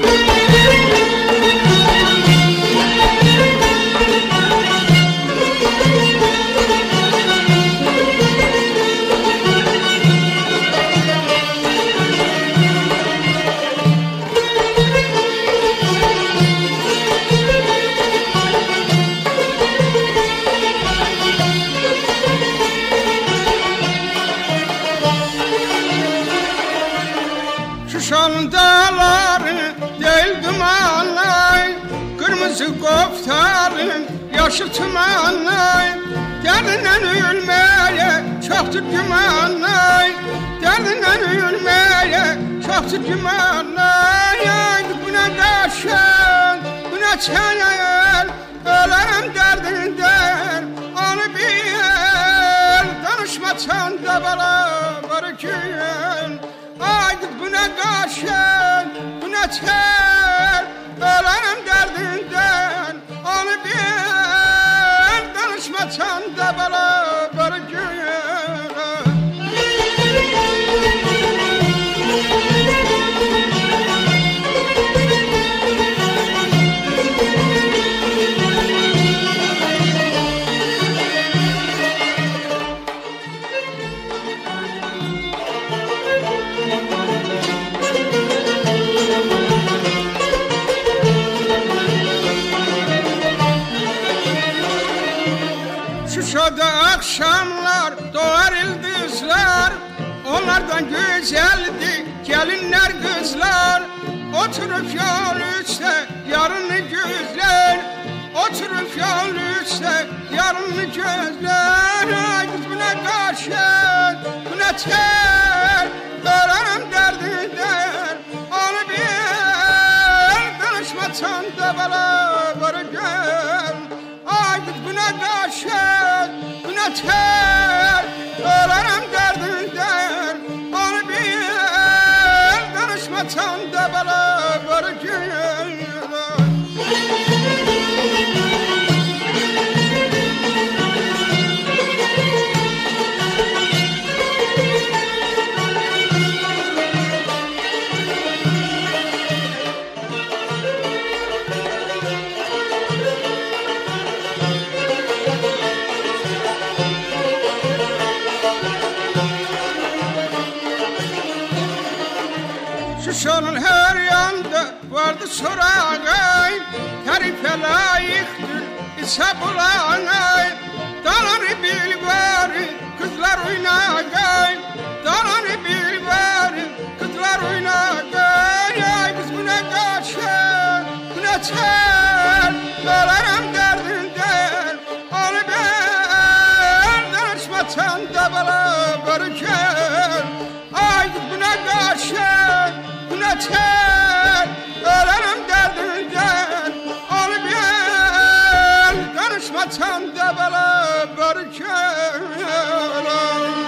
Şuşanın dağları değil dumanlay, kırmızı koftarın yaşı tumanlay. Derdinden ölmeye çoktur gümanlay, derdinden ölmeye çoktur gümanlay. Bu ne daşın, bu ne çayır, ölerim derdinden onu bil. Danışmasan da bana var gün. Haydi bu ne kaşın, bu ne tel, ölerim derdinden onu bil. Danışmasan da bana var gün. Şuşada akşamlar doğar yıldızlar, onlardan güzeldi gelinler kızlar. Oturup yol üstte yarını gözler, oturup yol üstte yarını gözler. Ay kız bu ne kaşın, bu ne tel, ölerim derdinden onu bil. Danışmasan da bana var gel. Ay kız bu ne kaşın, bu ne tel, ölerim derdinden onu bil. Danışmasan da bana var gel. Şuşanın her yanda vardı sorağay, tarife layıktır ise bulağay. Dağları bil var, kızlar oynagay, dağları bil var, kızlar oynagay. Ay biz bu ne kaşın, bu ne tel, ölerim derdinden onu bil. Danışmasan da bana var gel. Ay biz bu ne kaşın, bu ne tel, ölerim derdinden onu bil. Danışmasan da bana var gel.